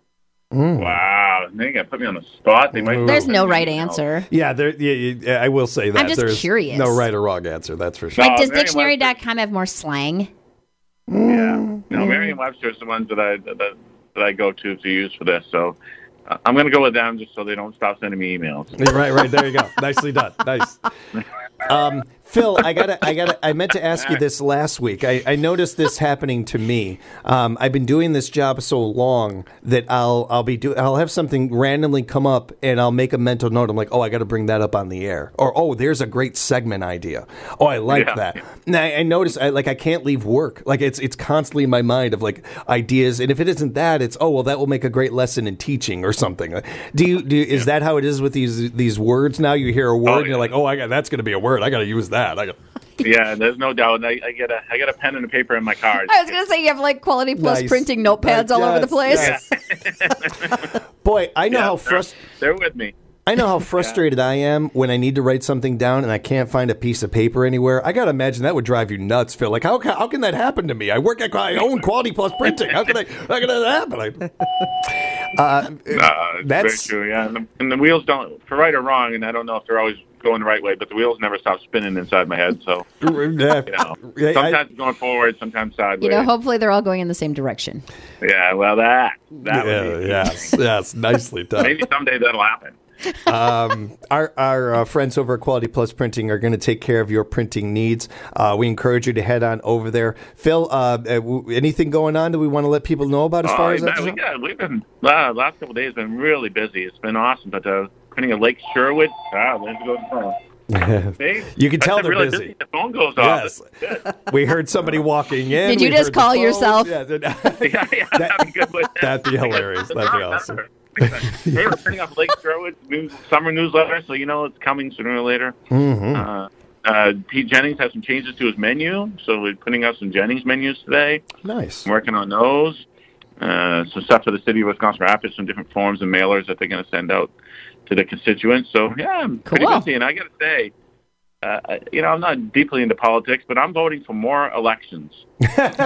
Wow, they got to put me on the spot. They might.
There's no right answer.
Yeah, there. Yeah, yeah, I will say that.
I'm just
There's
curious.
no right or wrong answer. That's for sure.
No.
Like, does
Merriam-Webster-
dictionary dot com have more slang?
Yeah, no, Merriam-Webster is the ones that I that, that I go to to use for this. So uh, I'm going to go with them just so they don't stop sending me emails.
Right, right. There you go. Nicely done. Nice. Um, Phil, I gotta, I gotta, I meant to ask you this last week. I, I noticed this happening to me. Um, I've been doing this job so long that I'll, I'll be do, I'll have something randomly come up, and I'll make a mental note. I'm like, oh, I got to bring that up on the air, or oh, there's a great segment idea. Oh, I like
Yeah.
that. And I, I notice, I like, I can't leave work. Like it's, it's constantly in my mind of like ideas, and if it isn't that, it's oh, well, that will make a great lesson in teaching or something. Do you, do is that how it is with these, these words? Now you hear a word,
Oh,
and you're
yeah.
like, oh, I got that's going to be a word. I got to use that. I got.
Yeah, there's no doubt. I, I get a I get a pen and a paper in my car.
I was going to say you have like Quality Plus
Nice.
printing notepads all over the place.
Yes, yes. Boy, I know
Yeah,
how
they're,
frustrating.
they're with me.
I know how frustrated I am when I need to write something down and I can't find a piece of paper anywhere. I got to imagine that would drive you nuts, Phil. Like, how, how can that happen to me? I work at, I own Quality Plus Printing. How can I, how can that happen? I, uh,
Uh,
that's
very true, yeah. And the, and the wheels don't, for right or wrong, and I don't know if they're always going the right way, but the wheels never stop spinning inside my head. So,
yeah,
you know,
I-
sometimes going forward, sometimes sideways.
You know, hopefully they're all going in the same direction.
Yeah, well, that that
yeah,
would be
yes, yes, nicely done.
maybe someday that'll happen.
Um, our our uh, friends over at Quality Plus Printing are going to take care of your printing needs. Uh, we encourage you to head on over there. Phil, uh, uh, w- anything going on that we want to let people know about as far
Oh,
as that?
yeah, we, yeah, we've been uh, last couple of days been really busy. It's been awesome, but uh, printing at Lake Sherwood. Ah, let's go to the phone. Hey,
You can tell
that's
they're
really
busy.
The phone goes off.
Yes. We heard somebody walking in.
Did you
We
just
heard the
call
phone.
yourself?
Yeah, th-
yeah, yeah, that'd be good. With
that'd be hilarious. That'd be awesome.
Hey, we're printing up Lake Sherwood news, summer newsletter, so you know it's coming sooner or later.
Mm-hmm.
Uh, uh, Pete Jennings has some changes to his menu, so we're putting out some Jennings menus today.
Nice.
I'm working on those. Uh, some stuff for the city of Wisconsin Rapids, some different forms and mailers that they're going to send out to the constituents. So, yeah, I'm pretty
Cool.
busy. And I got to say, uh, you know, I'm not deeply into politics, but I'm voting for more elections. Like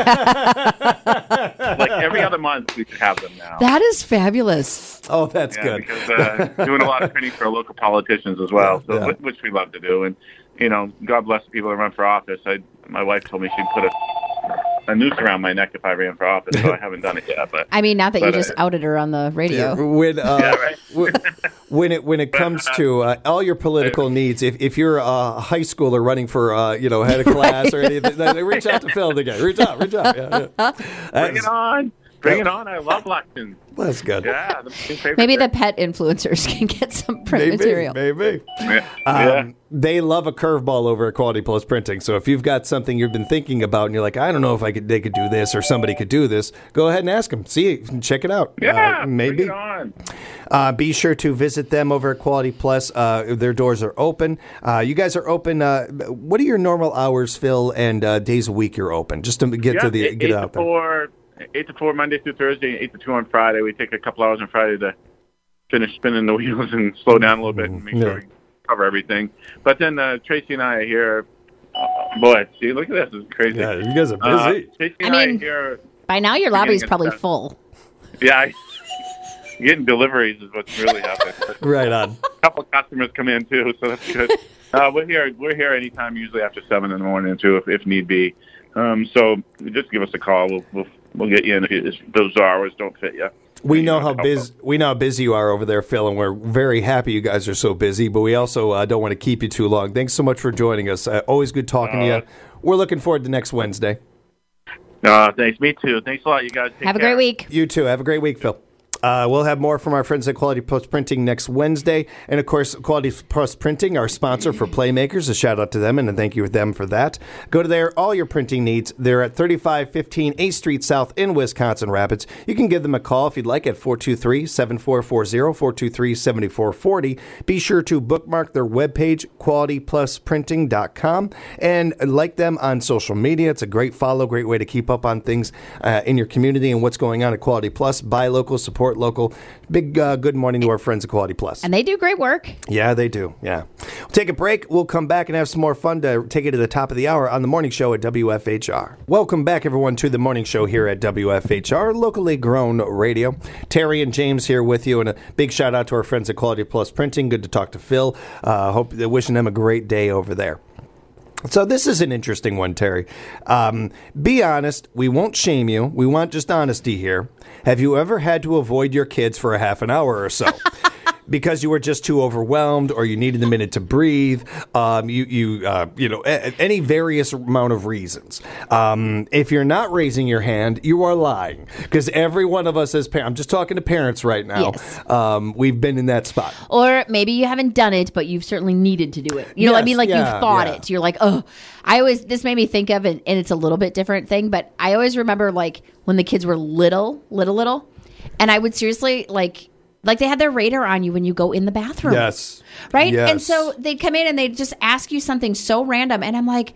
every other month, we should have them now.
That is fabulous.
Oh, that's
yeah,
good.
because uh, doing a lot of printing for our local politicians as well, so
Yeah.
whi- which we love to do. And you know, God bless the people that run for office. I, my wife told me she'd put a, a noose around my neck if I ran for office, so I haven't done it yet. But
I mean, not that you
But,
just
uh,
outed her on the radio.
When uh,
Yeah, right.
w- when it when it comes to uh, all your political needs, if if you're a high schooler running for uh, you know head of class or anything, then reach out to Phil again. Reach out, reach out. Yeah, yeah.
bring
That's,
it on, bring it on. I love elections.
that's good.
Yeah, the favorite
Maybe the
thing.
pet influencers can get some print
Maybe,
material.
maybe.
Yeah.
Um,
yeah.
They love a curveball over at Quality Plus Printing. So if you've got something you've been thinking about and you're like, I don't know if I could, they could do this or somebody could do this, go ahead and ask them. See it, check it out.
Yeah,
Uh, maybe.
Bring it on.
Uh, be sure to visit them over at Quality Plus. Uh, their doors are open. Uh, you guys are open. Uh, what are your normal hours, Phil, and uh, days a week you're open? Just to get
Yeah,
to the
eight,
get
eight
out
to
there.
four, eight to four Monday through Thursday, eight to two on Friday. We take a couple hours on Friday to finish spinning the wheels and slow down a little bit and make
Yeah.
sure we cover everything. But then uh, Tracy and I are here. Uh, boy, see, look at this. This is crazy.
Yeah, you guys are
Uh,
busy.
Tracy
I
and I,
mean-
are here.
By now, your
We're
lobby's
getting it
probably
done.
full.
Yeah, I, getting deliveries is what's really happening.
right on.
A couple of customers come in too, so that's good. Uh, we're here. We're here anytime, usually after seven in the morning too, if, if need be. Um, so just give us a call. We'll we'll, we'll get you in if, if those hours don't fit you.
We
You
know
know,
how
help
busy we know how busy you are over there, Phil, and we're very happy you guys are so busy. But we also uh, don't want to keep you too long. Thanks so much for joining us. Uh, always good talking to
Uh,
you. We're looking forward to next Wednesday.
Uh, thanks. Me too. Thanks a lot, you guys. Take
Have a
care.
great week.
You too. Have a great week, Phil. Uh, we'll have more from our friends at Quality Plus Printing next Wednesday. And, of course, Quality Plus Printing, our sponsor for Playmakers. A shout-out to them, and a thank you to them for that. Go to there, all your printing needs. They're at thirty-five fifteen eighth Street South in Wisconsin Rapids. You can give them a call if you'd like at four two three, seven four four zero, four two three, seven four four zero. Be sure to bookmark their webpage, quality plus printing dot com, and like them on social media. It's a great follow, great way to keep up on things uh, in your community and what's going on at Quality Plus. Buy local, support local. Big uh, good morning to our friends at Quality Plus.
And they do great work.
Yeah, they do. Yeah. We'll take a break. We'll come back and have some more fun to take it to the top of the hour on the morning show at W F H R. Welcome back, everyone, to the morning show here at W F H R, locally grown radio. Terry and James here with you, and a big shout out to our friends at Quality Plus Printing. Good to talk to Phil. Uh, hope wishing them a great day over there. So this is an interesting one, Terry. Um, be honest. We won't shame you. We want just honesty here. Have you ever had to avoid your kids for a half an hour or so? Because you were just too overwhelmed, or you needed a minute to breathe, um, you you uh, you know a- any various amount of reasons. Um, if you're not raising your hand, you are lying, because every one of us as parents, I'm just talking to parents right now.
Yes.
Um, we've been in that spot.
Or maybe you haven't done it, but you've certainly needed to do it. You know what I
Yes,
mean? Like
yeah,
you've thought
yeah.
it. You're like, oh, I always, this made me think of, and, and it's a little bit different thing, but I always remember like when the kids were little, little, little, and I would seriously like, like they had their radar on you when you go in the bathroom.
Yes.
Right?
Yes.
And so they'd come in and they'd just ask you something so random. And I'm like,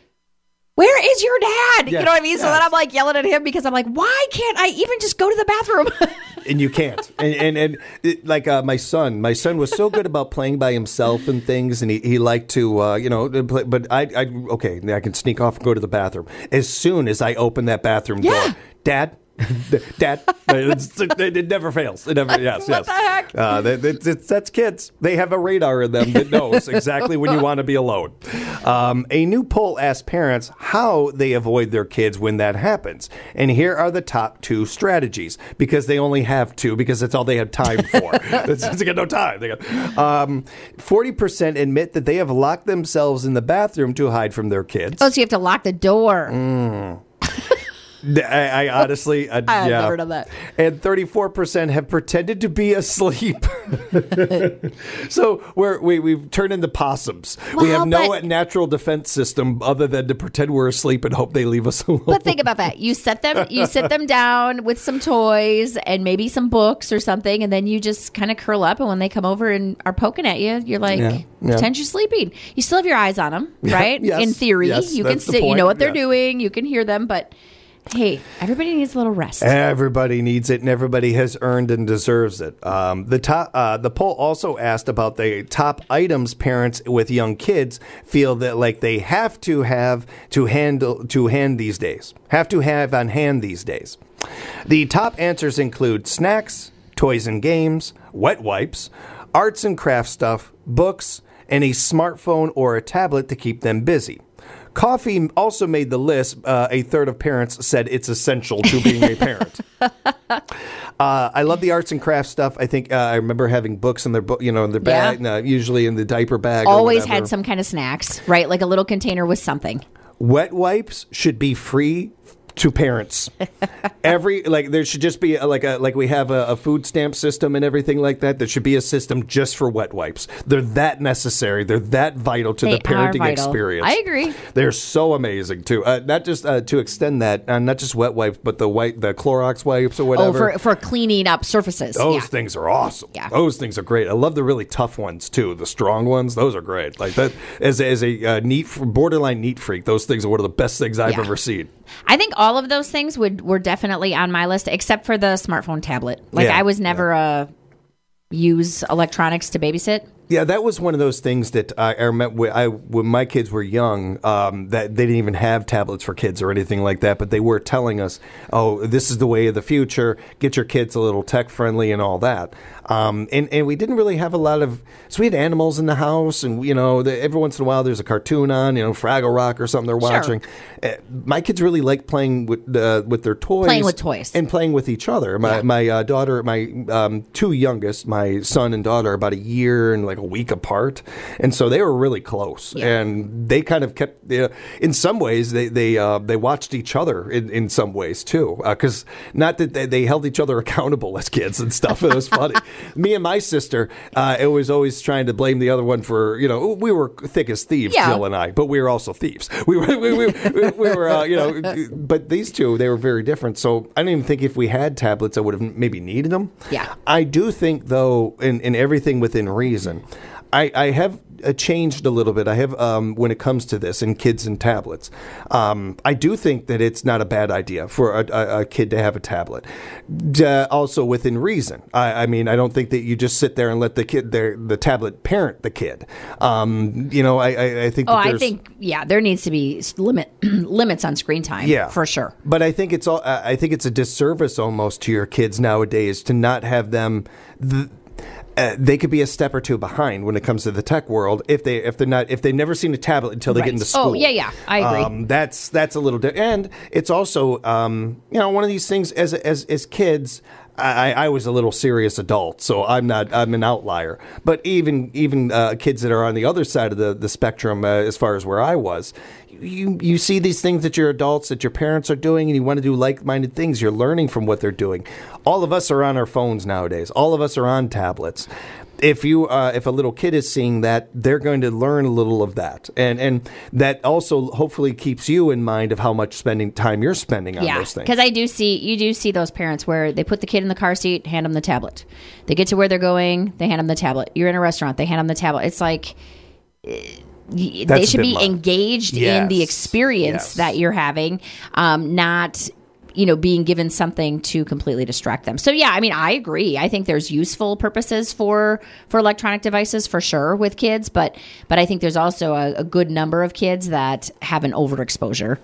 where is your dad? You
Yes,
know what I mean? So
yes.
then I'm like yelling at him because I'm like, why can't I even just go to the bathroom?
and you can't. And and, and it, like uh, my son, my son was so good about playing by himself and things, and he, he liked to, uh, you know, play, but I, I, okay, I can sneak off and go to the bathroom. As soon as I open that bathroom
Yeah.
door, Dad, Dad, it's, it, it never fails. It never, yes,
What
yes.
the heck?
Uh, they, they, it's, that's kids. They have a radar in them that knows exactly when you want to be alone. Um, a new poll asked parents how they avoid their kids when that happens. And here are the top two strategies, because they only have two, because that's all they have time for. They got no time. They got, um, forty percent admit that they have locked themselves in the bathroom to hide from their kids.
Oh, so you have to lock the door.
Mm. I, I honestly, I,
I've
yeah.
never done that.
And thirty-four percent have pretended to be asleep. So we're, we we've turned into possums. we
Well,
have no
but-
natural defense system other than to pretend we're asleep and hope they leave us alone.
But think about that. You set them you sit them down with some toys and maybe some books or something, and then you just kind of curl up, and when they come over and are poking at you, you're like,
Yeah, yeah.
pretend you're sleeping. You still have your eyes on them, right?
yes,
In theory,
yes,
you can
that's the
sit, you
point,
know what they're
yeah.
doing, you can hear them, but hey, everybody needs a little rest.
Everybody needs it, and everybody has earned and deserves it. Um, the top, uh, the poll also asked about the top items parents with young kids feel that like they have to have to handle to hand these days, have to have on hand these days. The top answers include snacks, toys and games, wet wipes, arts and craft stuff, books, and a smartphone or a tablet to keep them busy. Coffee also made the list. Uh, a third of parents said it's essential to being a parent. uh, I love the arts and crafts stuff. I think uh, I remember having books in their book, you know, in their bag,
Yeah.
uh, usually in the diaper bag. or
Always
whatever.
had some kind of snacks, right? Like a little container with something.
Wet wipes should be free to parents. Every like there should just be a, like a like we have a, a food stamp system and everything like that. There should be a system just for wet wipes. They're that necessary. They're that vital to
They
the parenting
are vital.
experience.
I agree.
They're so amazing too. Uh, not just uh, to extend that, uh, not just wet wipes, but the white the Clorox wipes or
Oh,
whatever.
for for cleaning up surfaces.
Those
yeah.
things are awesome.
Yeah.
Those things are great. I love the really tough ones too. The strong ones, those are great. Like that as a, as a uh, neat borderline neat freak, those things are one of the best things I've
Yeah.
ever seen.
I think all of those things would were definitely on my list, except for the smartphone tablet. Like
Yeah,
I was never a use electronics to babysit.
Yeah, that was one of those things that I, I remember when, I, when my kids were young, um, that they didn't even have tablets for kids or anything like that, but they were telling us, oh, this is the way of the future, get your kids a little tech friendly and all that. Um, and, and we didn't really have a lot of, so we had animals in the house and, you know, the, every once in a while there's a cartoon on, you know, Fraggle Rock or something they're
Sure.
watching. Uh, my kids really like playing with, uh, with their toys.
Playing with toys.
And playing with each other. My,
Yeah.
my uh, daughter, my um, two youngest, my son and daughter, are about a year and like a week apart. And so they were really close,
Yeah.
and they kind of kept. Uh, in some ways, they they uh, they watched each other in, in some ways too, because uh, not that they, they held each other accountable as kids and stuff. It was funny. Me and my sister, uh, it was always trying to blame the other one for you know we were thick as thieves,
Yeah.
Jill and I, but we were also thieves. We were we, we, we, we were uh, you know, but these two they were very different. So I don't even think if we had tablets, I would have maybe needed them.
Yeah.
I do think though, in in everything within reason. I, I have uh, changed a little bit. I have, um, when it comes to this and kids and tablets. Um, I do think that it's not a bad idea for a, a, a kid to have a tablet. Uh, also within reason. I, I mean, I don't think that you just sit there and let the kid, their, the tablet parent the kid. Um, you know, I, I, I think.
Oh,
that
I
there's-
think yeah, there needs to be s- limit limits on screen time.
Yeah,
for sure.
But I think it's all. uh, I think it's a disservice almost to your kids nowadays to not have them. The, uh, they could be a step or two behind when it comes to the tech world if they if they're not if they've never seen a tablet until they
Right.
get into
Oh,
school.
yeah, yeah. I agree.
Um, that's that's a little di- and it's also um, you know one of these things as as as kids. I, I was a little serious adult, so I'm not. I'm an outlier. But even even uh, kids that are on the other side of the the spectrum, uh, as far as where I was, you you see these things that your adults, that your parents are doing, and you want to do like-minded things. You're learning from what they're doing. All of us are on our phones nowadays. All of us are on tablets. If you uh, if a little kid is seeing that, they're going to learn a little of that, and and that also hopefully keeps you in mind of how much spending time you're spending on
Yeah,
those things.
because I do see you do see those parents where they put the kid in the car seat, hand them the tablet. They get to where they're going, they hand them the tablet. You're in a restaurant, they hand them the tablet. It's like eh, y-
That's
they
a
should
bit
be
much.
engaged in the
Yes,
experience
yes.
that you're having, um, not you know, being given something to completely distract them. So yeah, I mean, I agree. I think there's useful purposes for for electronic devices for sure with kids, but but I think there's also a, a good number of kids that have an overexposure.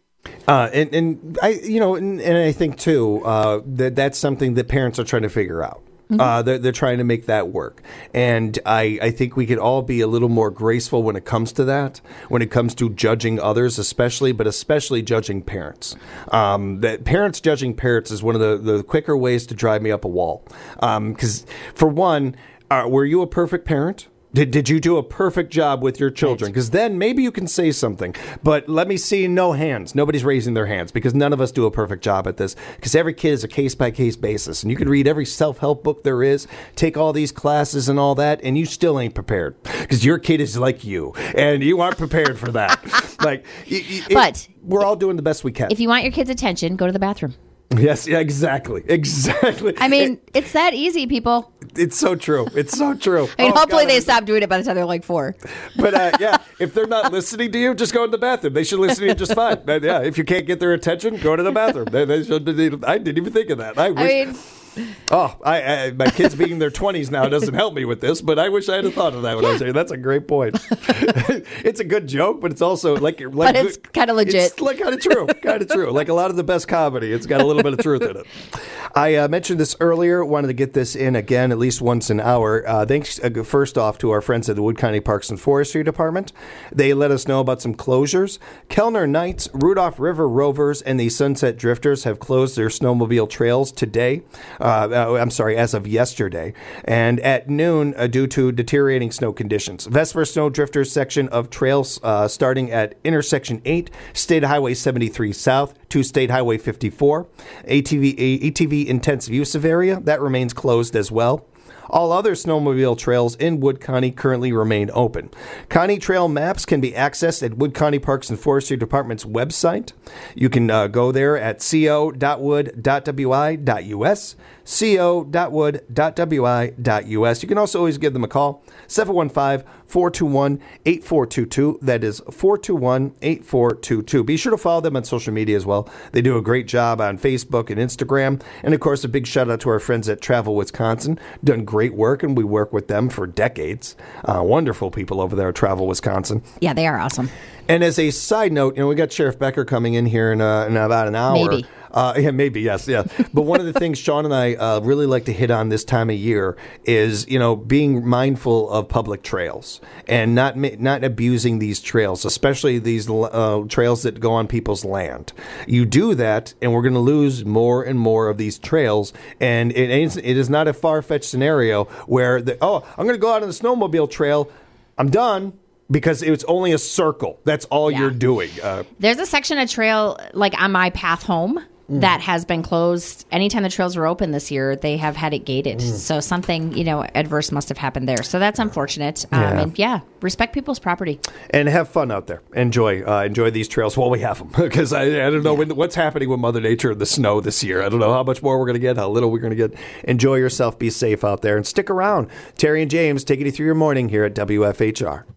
Uh, and, and I, you know, and, and I think too uh, that that's something that parents are trying to figure out. Mm-hmm. Uh, they're, they're trying to make that work. And I, I think we could all be a little more graceful when it comes to that, when it comes to judging others, especially, but especially judging parents. Um, that parents judging parents is one of the, the quicker ways to drive me up a wall. Because, um, for one, uh, were you a perfect parent? Did did you do a perfect job with your children? Because then maybe you can say something. But let me see no hands. Nobody's raising their hands because none of us do a perfect job at this. Because every kid is a case-by-case basis. And you can read every self-help book there is, take all these classes and all that, and you still ain't prepared. Because your kid is like you, and you aren't prepared for that. Like, y- y- it,
But
we're all doing the best we can.
If you want your kids' attention, go to the bathroom.
Yes, yeah, exactly. Exactly.
I mean,
It-
it's that easy, people.
it's so true. It's so true.
I mean,
Oh,
hopefully
God,
they
I'm-
stop doing it by the time they're like four.
But uh, yeah, if they're not listening to you, just go in the bathroom. They should listen to you just fine. But, yeah, if you can't get their attention, go to the bathroom. They, they should, I didn't even think of that. I, wish,
I mean,
oh, I, I, my kids being in their twenties now doesn't help me with this, but I wish I had thought of that when I was saying that's a great point. It's a good joke, but it's also like, like
but it's kind of legit.
It's like kind of true, kind of true. Like a lot of the best comedy, it's got a little bit of truth in it. I uh, mentioned this earlier. Wanted to get this in again at least once an hour. Uh, thanks uh, first off to our friends at the Wood County Parks and Forestry Department. They let us know about some closures. Kellner Knights, Rudolph River Rovers, and the Sunset Drifters have closed their snowmobile trails today. Uh, uh, I'm sorry, as of yesterday, and at noon uh, due to deteriorating snow conditions. Vesper Snow Drifters section of trails uh, starting at intersection eight, State Highway seventy-three South to State Highway fifty-four. A T V, A T V intensive use of area, that remains closed as well. All other snowmobile trails in Wood County currently remain open. County trail maps can be accessed at Wood County Parks and Forestry Department's website. You can uh, go there at co dot wood dot w i dot u s, co dot wood dot w i dot u s. You can also always give them a call, seven one five, four two one, eight four two two. That is four two one, eight four two two. Be sure to follow them on social media as well. They do a great job on Facebook and Instagram. And, of course, a big shout-out to our friends at Travel Wisconsin. Done great work, and we work with them for decades. Uh, wonderful people over there at Travel Wisconsin.
Yeah, they are awesome.
And as a side note, you know, we got Sheriff Becker coming in here in, uh, in about an hour.
Maybe.
Uh, yeah, maybe, yes, yeah. But one of the things Sean and I uh, really like to hit on this time of year is, you know, being mindful of public trails and not ma- not abusing these trails, especially these uh, trails that go on people's land. You do that, and we're going to lose more and more of these trails. And it, ain't, it is not a far-fetched scenario where, the, oh, I'm going to go out on the snowmobile trail. I'm done. Because it's only a circle. That's all
Yeah.
you're doing. Uh,
There's a section of trail, like on my path home,
Mm.
that has been closed. Anytime the trails were open this year, they have had it gated.
Mm.
So something, you know, adverse must have happened there. So that's unfortunate. Um,
Yeah.
And yeah, respect people's property.
and have fun out there. Enjoy uh, enjoy these trails while we have them. Because I, I don't know when, what's happening with Mother Nature and the snow this year. I don't know how much more we're going to get, how little we're going to get. Enjoy yourself. Be safe out there. And stick around. Terry and James taking you through your morning here at W F H R.